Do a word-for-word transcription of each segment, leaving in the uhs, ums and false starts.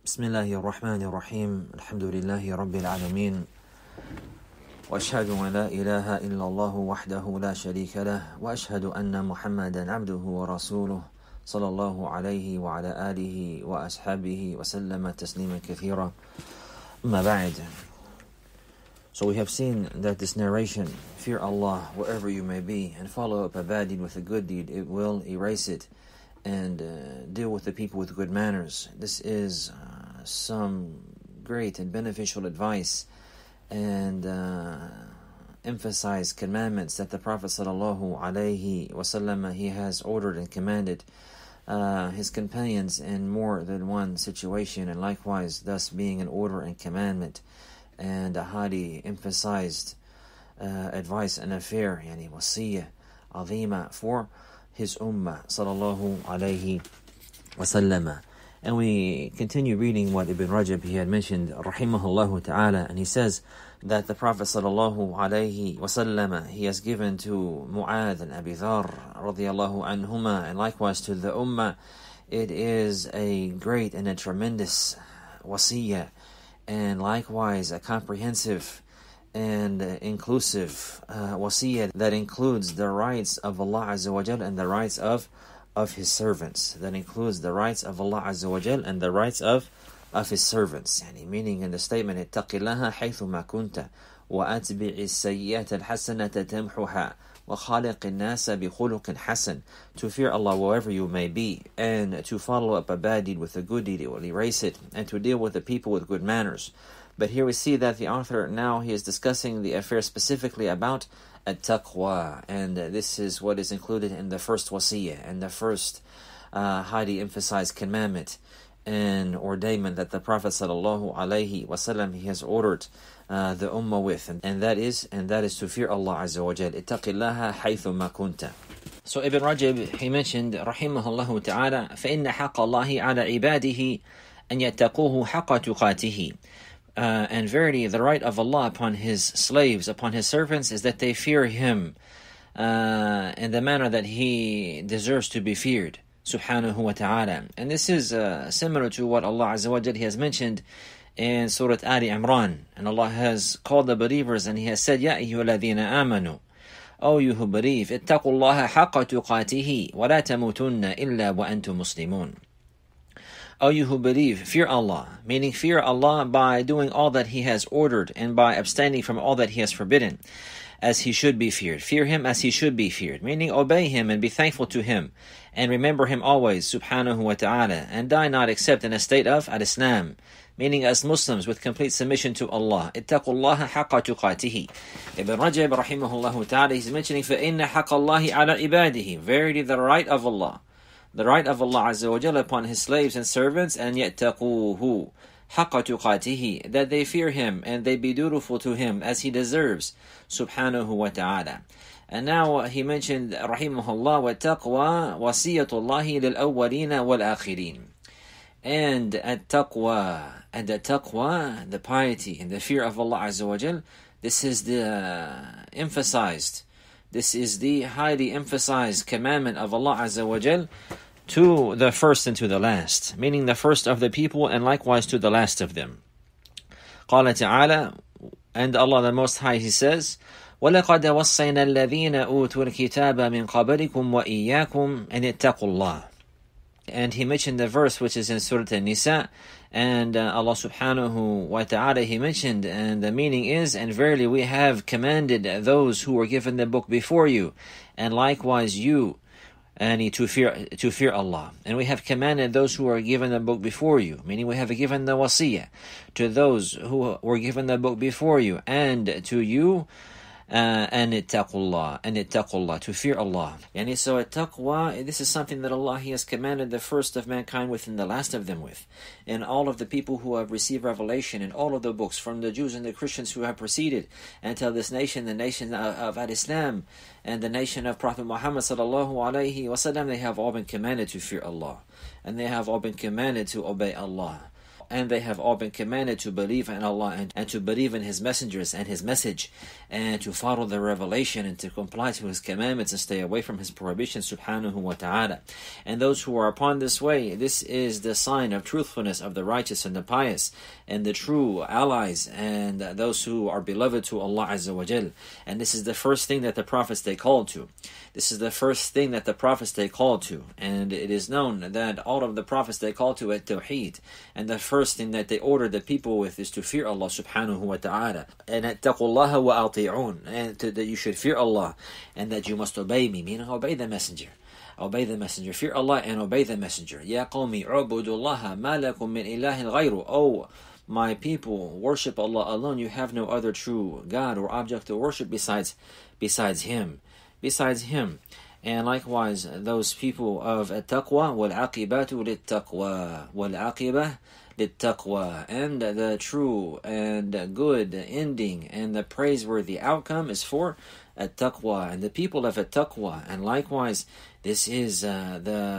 بسم الله الرحمن الرحيم الحمد لله رب العالمين وأشهد أن لا إله إلا الله وحده لا شريك له وأشهد أن محمدا عبده ورسوله صلى الله عليه وعلى آله وأصحابه وسلم تسليما كثيرا أما بعد. So we have seen that this narration, fear Allah wherever you may be and follow up a bad deed with a good deed, it will erase it, and uh, deal with the people with good manners. This is uh, some great and beneficial advice and uh, emphasize commandments that the Prophet sallallahu alaihi wasallam he has ordered and commanded uh, his companions in more than one situation, and likewise thus being an order and commandment and a highly emphasized uh, advice and affair, yani wasiyah azima for his ummah sallallahu alayhi wasallam. And we continue reading what Ibn Rajab he had mentioned rahimahullah ta'ala, and he says that the Prophet sallallahu alayhi wasallam he has given to Mu'adh and Abi Dharr radiyallahu anhuma, and likewise to the ummah, it is a great and a tremendous wasiyah, and likewise a comprehensive and uh, inclusive uh, wasiyah that includes the rights of Allah Azza wa Jal and the rights of of His servants. That includes the rights of Allah Azza wa Jal and the rights of of His servants. Yani meaning in the statement, اتق الله حيثما كنت وأتبع السيئة الحسنة تمحها وخالق الناس بخلق حسن. To fear Allah wherever you may be, and to follow up a bad deed with a good deed, it will erase it, and to deal with the people with good manners. But here we see that the author now he is discussing the affair specifically about at-taqwa, and uh, this is what is included in the first wasiyah and the first uh, highly emphasized commandment and ordainment that the Prophet sallallahu alaihi wasallam he has ordered uh, the ummah with, and, and that is and that is to fear Allah Azza wa Jal. ittaqillaha haythuma kunta. So Ibn Rajab he mentioned rahimahullah ta'ala, فإن حق الله على عباده أن يتقوه حق تقاته. Uh, and verily, the right of Allah upon His slaves, upon His servants, is that they fear Him uh, in the manner that He deserves to be feared, subhanahu wa ta'ala. And this is uh, similar to what Allah Azza wa Jal He has mentioned in Surah Ali Imran. And Allah has called the believers and He has said, Ya ayyuhalladhina amanu, O you who believe, ittaqullaha haqqa tuqatihi wa la tamutunna illa wa antum muslimun. O you who believe, fear Allah, meaning fear Allah by doing all that He has ordered and by abstaining from all that He has forbidden, as He should be feared. Fear Him as He should be feared, meaning obey Him and be thankful to Him, and remember Him always, subhanahu wa ta'ala, and die not except in a state of al-Islam, meaning as Muslims with complete submission to Allah. ittaqullaha haqqa tuqatihi. Ibn Rajab rahimahullah ta'ala, he's mentioning, فَإِنَّ حَقَّ اللَّهِ عَلَى عِبَادِهِ, verily the right of Allah, the right of Allah Azza wa Jalla upon His slaves and servants, and yattaquhu haqqa tuqatihi, that they fear Him and they be dutiful to Him as He deserves, subhanahu wa ta'ala. And now he mentioned rahimahullah wa taqwa wasiyatullahi lil awwalina wal akhirin. And at taqwa, and the taqwa, the piety and the fear of Allah Azza wa Jalla, this is the uh, emphasized This is the highly emphasized commandment of Allah Azza wa Jal to the first and to the last, meaning the first of the people and likewise to the last of them. قال تعالى, and Allah the Most High He says, وَلَقَدْ وَصَّيْنَا الَّذِينَ أُوتُوا الْكِتَابَ مِنْ قَبْلِكُمْ وَإِيَّاكُمْ أَنِ اتَّقُوا اللَّهَ. And he mentioned the verse which is in Surah An-Nisa, and uh, Allah subhanahu wa ta'ala he mentioned, and the meaning is, and verily we have commanded those who were given the book before you, and likewise you, and to fear to fear Allah. And we have commanded those who were given the book before you, meaning we have given the wasiyah to those who were given the book before you, and to you, Uh, and ittaqullah, and ittaqullah, to fear Allah. And so at-taqwa, this is something that Allah He has commanded the first of mankind with and the last of them with. And all of the people who have received revelation in all of the books, from the Jews and the Christians who have preceded, until this nation, the nation of, of al-Islam, and the nation of Prophet Muhammad sallallahu alaihi wasallam, they have all been commanded to fear Allah. And they have all been commanded to obey Allah. and they have all been commanded to believe in Allah and, and to believe in His messengers and His message, and to follow the revelation and to comply to His commandments and stay away from His prohibitions, subhanahu wa ta'ala. And those who are upon this way, this is the sign of truthfulness of the righteous and the pious, and the true allies, and those who are beloved to Allah Azza wa Jal. And this is the first thing that the prophets they called to. This is the first thing that the prophets they called to. And it is known that all of the prophets they called to at Tawheed. And the first thing that they ordered the people with is to fear Allah subhanahu wa ta'ala. And attaqullaha wa ati'un. And to, that you should fear Allah. And that you must obey me, meaning obey the messenger. Obey the messenger. Fear Allah and obey the messenger. Ya qawmi u'budullaha ma lakum min ilahin ghayru. Oh, my people, worship Allah alone. You have no other true God or object of worship besides besides Him. Besides Him. And likewise, those people of at-taqwa, wal-aqibatu lit-taqwa, wal-aqibah lit-taqwa. And the true and good ending and the praiseworthy outcome is for at-taqwa, and the people of at-taqwa. And likewise, this is uh,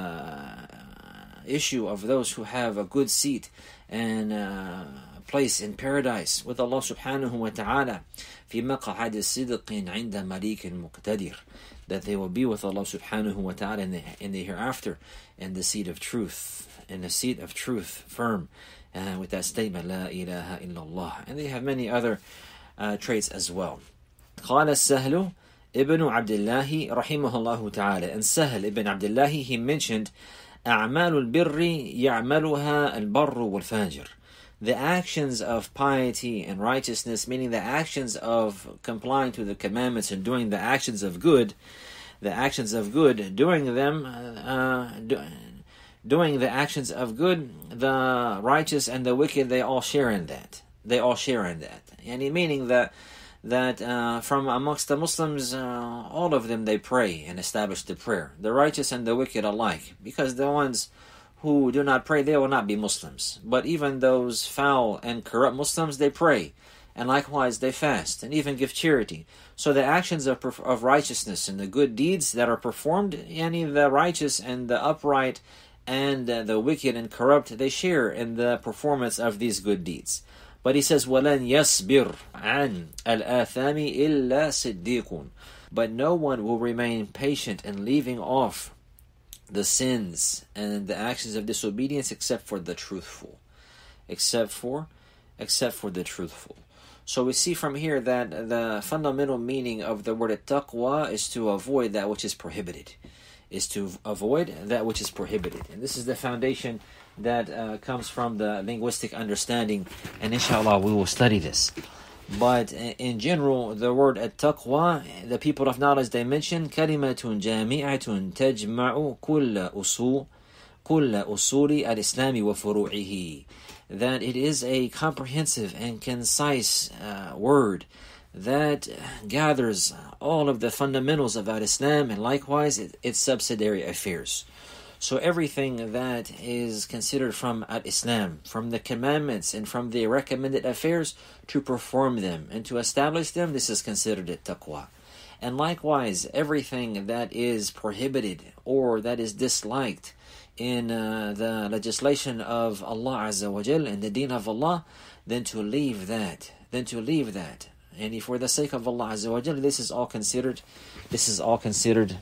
the issue of those who have a good seat and uh, place in paradise with Allah subhanahu wa ta'ala, في مقعد صدق عند مليك مقتدر, that they will be with Allah subhanahu wa ta'ala in the, in the hereafter, in the seat of truth, in the seat of truth, firm, uh, with that statement, La ilaha illallah. And they have many other uh, traits as well. قال السهل ابن عبد الله رحمه الله تعالى. And Sahl ibn Abdullah, he mentioned أعمال البر يعملها البر والفاجر. The actions of piety and righteousness, meaning the actions of complying to the commandments and doing the actions of good, the actions of good, doing them, uh, do, doing the actions of good, the righteous and the wicked, they all share in that. They all share in that. And meaning that that uh, from amongst the Muslims, uh, all of them, they pray and establish the prayer. The righteous and the wicked alike. Because the ones who do not pray, they will not be Muslims. But even those foul and corrupt Muslims, they pray. And likewise, they fast and even give charity. So the actions of of righteousness and the good deeds that are performed, any the righteous and the upright and uh, the wicked and corrupt, they share in the performance of these good deeds. But he says, وَلَنْ يَصْبِرْ عَنْ الْآثَامِ إِلَّا صِدِّيقٌ. But no one will remain patient in leaving off the sins and the actions of disobedience except for the truthful. Except for, except for the truthful. So we see from here that the fundamental meaning of the word taqwa is to avoid that which is prohibited. Is to avoid that which is prohibited. And this is the foundation that uh, comes from the linguistic understanding, and inshallah we will study this. But in general, the word at-taqwa, the people of knowledge, they mention kalimatun jami'atun tajma'u kulla usul kulla usuli al-islami wa furu'ihi, that it is a comprehensive and concise uh, word that gathers all of the fundamentals of al-Islam and likewise it, its subsidiary affairs. So everything that is considered from al-Islam, from the commandments and from the recommended affairs, to perform them and to establish them, this is considered at-taqwa. And likewise, everything that is prohibited or that is disliked in uh, the legislation of Allah Azza wa Jal and the deen of Allah, then to leave that, then to leave that. And for the sake of Allah Azza wa Jal, this is all considered, this is all considered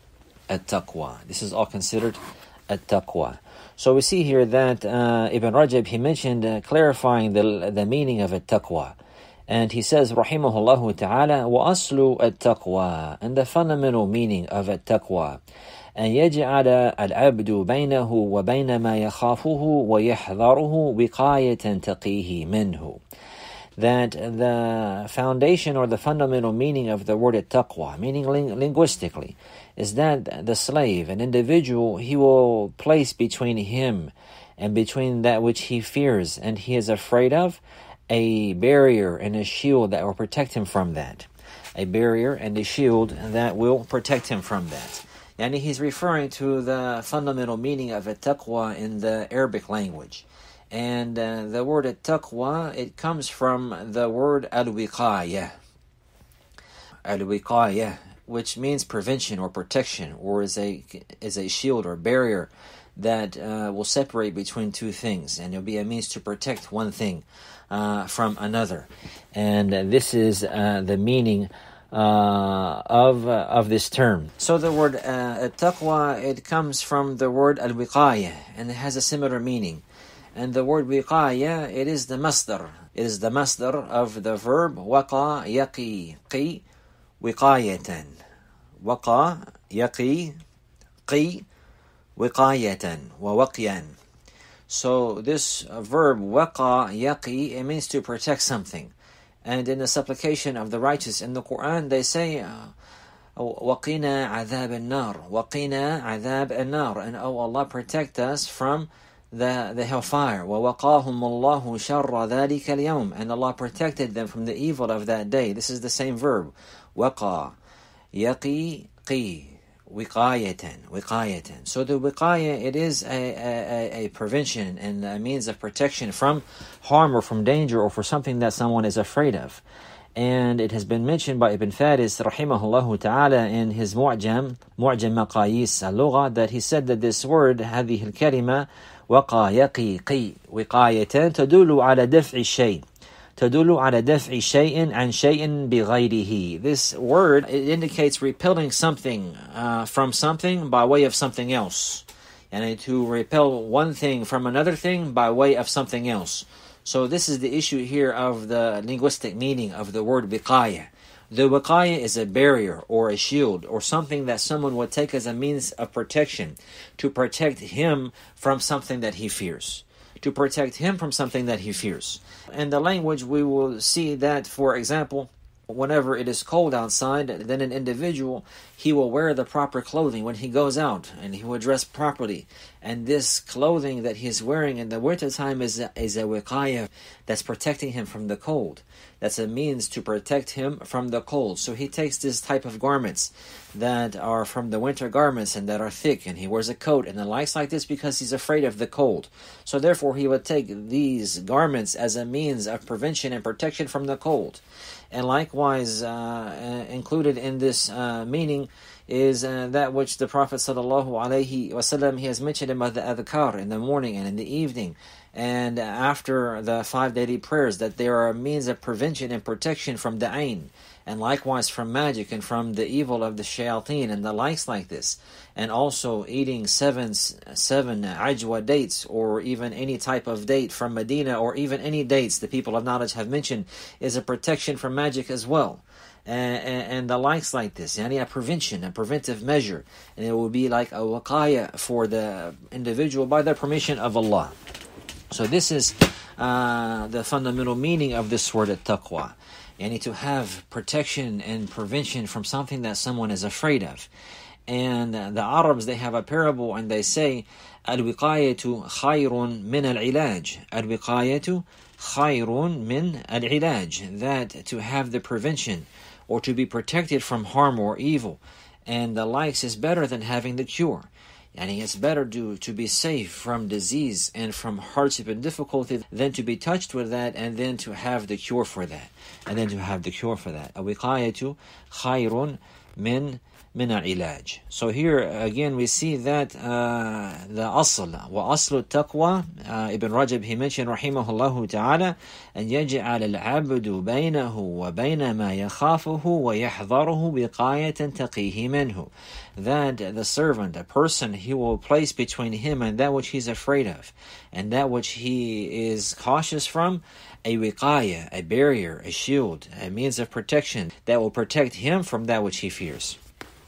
at-taqwa. This is all considered at-taqwa. So we see here that uh, Ibn Rajab, he mentioned uh, clarifying the the meaning of at-taqwa. And he says, rahimahullah ta'ala, وَأَصْلُ التَّقْوَى, and the fundamental meaning of at-taqwa, أن يجعل العبد بينه وبين ما يخافه ويحذره وقاية تقيه منه. That the foundation or the fundamental meaning of the word at-taqwa, meaning ling- linguistically, is that the slave, an individual, he will place between him and between that which he fears and he is afraid of, a barrier and a shield that will protect him from that. A barrier and a shield that will protect him from that. And he's referring to the fundamental meaning of at-taqwa in the Arabic language. And uh, the word at-taqwa, it comes from the word al-wiqayah. Al-wiqayah, which means prevention or protection, or is a is a shield or barrier that uh, will separate between two things, and it'll be a means to protect one thing uh, from another. And uh, this is uh, the meaning uh, of uh, of this term. So the word uh, taqwa, it comes from the word al-wiqaya, and it has a similar meaning. And the word wiqaya, it is the masdar. It is the masdar of the verb waqa yaqi, qi, wiqayatan. Waqa yaqi, qi, wiqayatan, wa waqyan. So this uh, verb waqa yaqi, it means to protect something. And in the supplication of the righteous in the Quran, they say, waqina adhab an-nar, waqina adhab an-nar, and oh Allah, protect us from the the hellfire. وَوَقَاهُمُ اللَّهُ شَرَّ ذَلِكَ الْيَوْمِ, and Allah protected them from the evil of that day. This is the same verb. Waqa yaqi qi, wiqayatan, wiqayatan. So the wiqaya, it is a, a, a prevention and a means of protection from harm or from danger or for something that someone is afraid of. And it has been mentioned by Ibn Faris rahimahullah ta'ala in his Mu'jam, Mu'jam Maqayis al-Lugha, that he said that this word, هذه الكلمة وقى يقي قي وقاية تدل على دفع الشيء تدل على دفع شيء عن شيء بغيره. This word, it indicates repelling something uh, from something by way of something else, and to repel one thing from another thing by way of something else. So this is the issue here of the linguistic meaning of the word wiqaya. The wiqaya is a barrier or a shield or something that someone would take as a means of protection to protect him from something that he fears. To protect him from something that he fears. In the language, we will see that, for example, whenever it is cold outside, then an individual, he will wear the proper clothing when he goes out, and he will dress properly. And this clothing that he's wearing in the wintertime is a, is a wiqaya that's protecting him from the cold. That's a means to protect him from the cold. So he takes this type of garments that are from the winter garments and that are thick, and he wears a coat and the likes like this because he's afraid of the cold. So therefore he would take these garments as a means of prevention and protection from the cold. And likewise, uh, included in this uh, meaning is uh, that which the Prophet sallallahu alaihi wasallam, he has mentioned about the adhkar in the morning and in the evening, and after the five daily prayers, that they are a means of prevention and protection from the ain, and likewise from magic and from the evil of the shayateen and the likes like this. And also eating seven seven ajwa dates, or even any type of date from Medina, or even any dates the people of knowledge have mentioned, is a protection from magic as well. And, and, and the likes like this, yani a prevention, a preventive measure, and it will be like a waqaya for the individual by the permission of Allah. So this is uh, the fundamental meaning of this word at-taqwa. Yani to have protection and prevention from something that someone is afraid of. And uh, the Arabs, they have a parable and they say, al-wiqayatu khayrun min al-ilaj. Al-wiqayatu khayrun min al-ilaj. That to have the prevention or to be protected from harm or evil and the likes is better than having the cure. And it's better to, to be safe from disease and from hardship and difficulty than to be touched with that and then to have the cure for that. And then to have the cure for that. Awiqayatu khayrun min min al-ilaj. So here again we see that uh, the asl, wa aslu taqwa, uh, Ibn Rajab, he mentioned rahimahullah ta'ala, and yaj'al al-abdu baynahu wa bayna ma yakhafuhu wa yahdharuhu biqayatan taqihi minhu. That the servant, a person, he will place between him and that which he's afraid of, and that which he is cautious from, a wiqaya, a barrier, a shield, a means of protection that will protect him from that which he fears.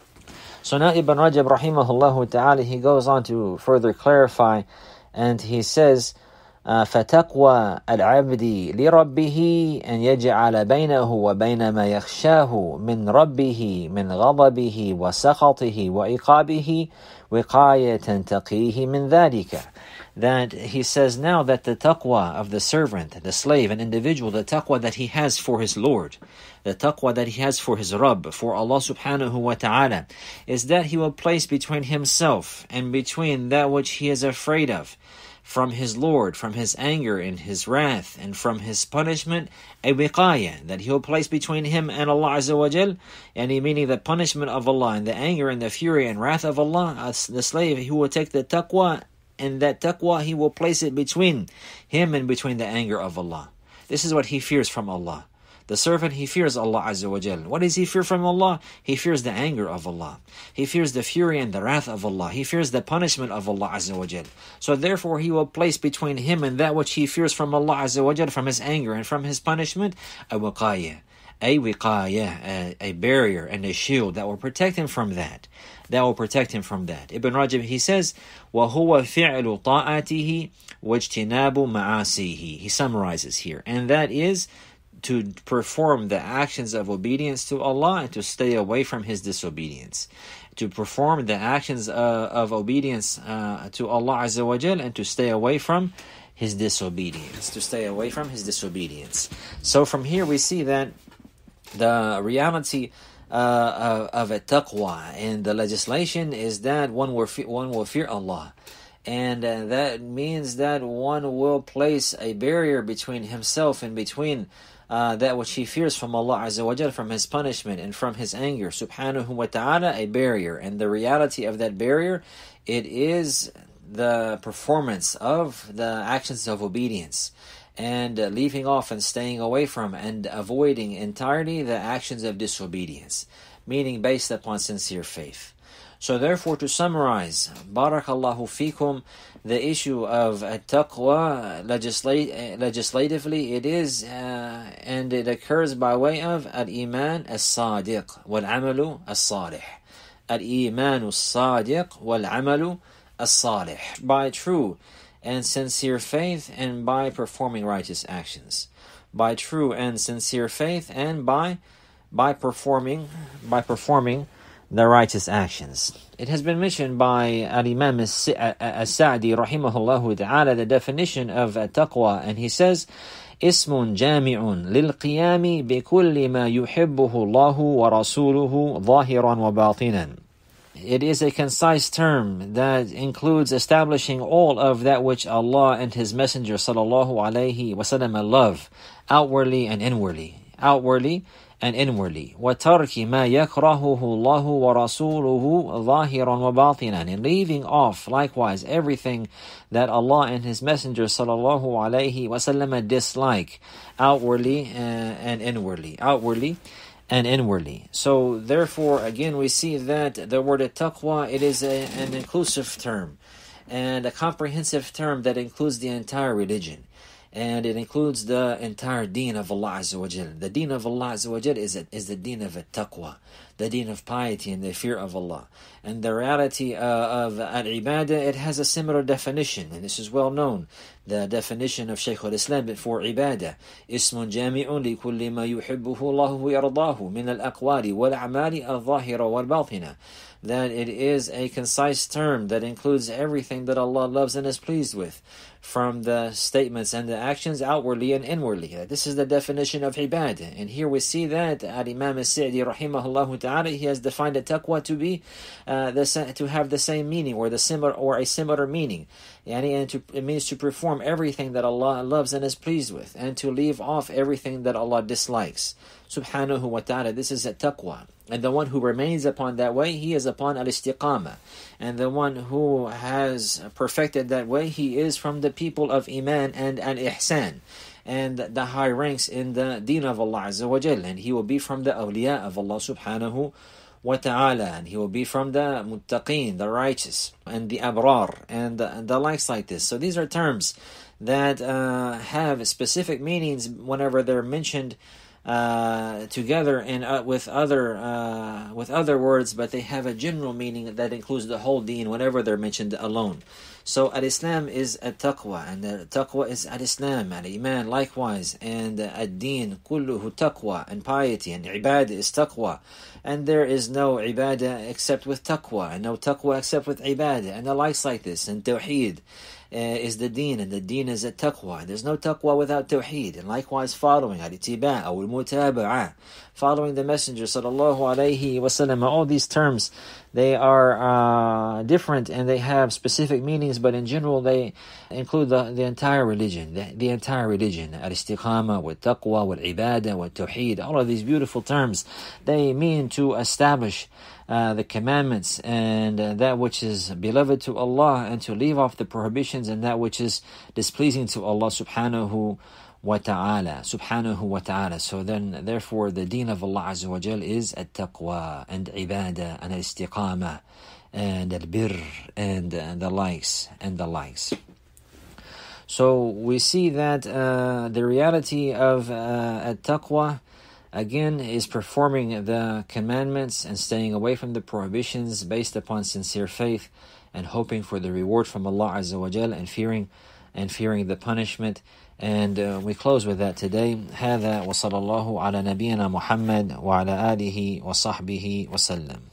So now Ibn Rajab rahimahullah ta'ala, he goes on to further clarify, and he says, فَتَقْوَى الْعَبْدِ لِرَبِّهِ أَنْ يَجْعَلَ بَيْنَهُ وَبَيْنَ مَا يَخْشَاهُ مِنْ رَبِّهِ مِنْ غَضَبِهِ وَسَخَطِهِ وَإِقَابِهِ وِقَايَةً تَقِيهِ مِنْ ذَلِكَ. That he says now that the taqwa of the servant, the slave, an individual, the taqwa that he has for his Lord, the taqwa that he has for his Rabb, for Allah subhanahu wa ta'ala, is that he will place between himself and between that which he is afraid of, from his Lord, from his anger and his wrath, and from his punishment, a wiqaya, that he will place between him and Allah Azza wa Jal, and meaning the punishment of Allah and the anger and the fury and wrath of Allah. The slave, he will take the taqwa and that taqwa, he will place it between him and between the anger of Allah. This is what he fears from Allah. The servant, he fears Allah Azza wa Jal. What does he fear from Allah? He fears the anger of Allah. He fears the fury and the wrath of Allah. He fears the punishment of Allah Azza wa Jal. So therefore he will place between him and that which he fears from Allah Azza wa Jal, from his anger and from his punishment, a wiqayah, a wiqayah, a, a barrier and a shield that will protect him from that. That will protect him from that. Ibn Rajab, he says, وَهُوَ فِعْلُ طَاعَتِهِ وَاجْتِنَابُ مَعَاصِيهِ. He summarizes here. And that is to perform the actions of obedience to Allah and to stay away from His disobedience. To perform the actions uh, of obedience uh, to Allah Azza wa Jal and to stay away from His disobedience. To stay away from His disobedience. So from here we see that the reality uh, of, of a taqwa and the legislation is that one will, fe- one will fear Allah. And uh, that means that one will place a barrier between himself and between Uh, that which he fears from Allah Azza wa Jal, from His punishment and from His anger, subhanahu wa ta'ala, a barrier. And the reality of that barrier, it is the performance of the actions of obedience, and uh, leaving off and staying away from and avoiding entirely the actions of disobedience, meaning based upon sincere faith. So therefore, to summarize, barakallahu fikum, the issue of taqwa legislate, legislatively, it is, uh, and it occurs by way of al-iman as-sadiq wal-amalu as-salih. Al-iman as-sadiq wal-amalu as-salih. By true and sincere faith and by performing righteous actions. By true and sincere faith and by by performing by performing the righteous actions. It has been mentioned by Al-Imam As-Sa'di rahimahullah ta'ala, the definition of taqwa, and he says, اسم جامع للقيام بكل ما يحبه الله ورسوله ظاهرا وباطنا. It is a concise term that includes establishing all of that which Allah and His Messenger sallallahu alaihi wasallam love, outwardly and inwardly. Outwardly and inwardly. وَتَرْكِ مَا يَكْرَهُهُ اللَّهُ وَرَسُولُهُ ظَاهِرًا وَبَاطِنًا. And leaving off, likewise, everything that Allah and His Messenger sallallahu alaihi wasallam dislike, outwardly and inwardly. Outwardly and inwardly. So, therefore, again, we see that the word taqwa, it is a, an inclusive term, and a comprehensive term that includes the entire religion. And it includes the entire deen of Allah Azza wa Jal. The deen of Allah Azza wa Jal is, a, is the deen of taqwa, the deen of piety and the fear of Allah. And the reality uh, of al-ibadah, it has a similar definition, and this is well known. The definition of Shaykh al-Islam for ibadah, اسم جامع لكل ما يحبه الله ويرضاه من الأقوال والأعمال الظاهرة والباطنة. That it is a concise term that includes everything that Allah loves and is pleased with, from the statements and the actions outwardly and inwardly. This is the definition of ibadah. And here we see that Al-Imam As-Sa'di rahimahullah ta'ala, he has defined the taqwa to be uh, the, to have the same meaning, or the similar or a similar meaning. And to, it means to perform everything that Allah loves and is pleased with, and to leave off everything that Allah dislikes. Subhanahu wa ta'ala, this is a taqwa. And the one who remains upon that way, he is upon al-istiqamah. And the one who has perfected that way, he is from the people of iman and al-ihsan, and the high ranks in the deen of Allah Azza wa Jal. And he will be from the awliya of Allah subhanahu wa ta'ala. And he will be from the muttaqeen, the righteous, and the abrar, and the, and the likes like this. So these are terms that uh, have specific meanings whenever they're mentioned uh, together and uh, with other uh, with other words, but they have a general meaning that includes the whole deen whenever they're mentioned alone. So al-Islam is at-taqwa, and the taqwa is al-Islam, al-Iman likewise, and ad-Din kulluhu taqwa, and piety, and ibadah is taqwa. And there is no ibadah except with taqwa, and no taqwa except with ibadah, and the likes like this. And tawheed uh, is the deen, and the deen is at-taqwa. There's no taqwa without tawheed. And likewise following al-ittiba' or al-mutaba'ah, following the Messenger sallallahu alayhi wasallam. All these terms, they are uh, different and they have specific meanings, but in general they include the, the entire religion, the, the entire religion. Al-istiqama, wal-taqwa, wal-ibadah, wal-tawheed, all of these beautiful terms, they mean to establish uh, the commandments and uh, that which is beloved to Allah, and to leave off the prohibitions and that which is displeasing to Allah subhanahu wa ta'ala. Subhanahu wa ta'ala. So then, therefore, the deen of Allah Azza wa Jal is at-taqwa and ibadah and istiqamah and al-birr and uh, the likes and the likes. So we see that uh, the reality of uh, at-taqwa, again, is performing the commandments and staying away from the prohibitions based upon sincere faith and hoping for the reward from Allah Azza wa Jal, and fearing and fearing the punishment. And uh, we close with that today. هذا وصلى الله على نبينا محمد وعلى آله وصحبه وسلم.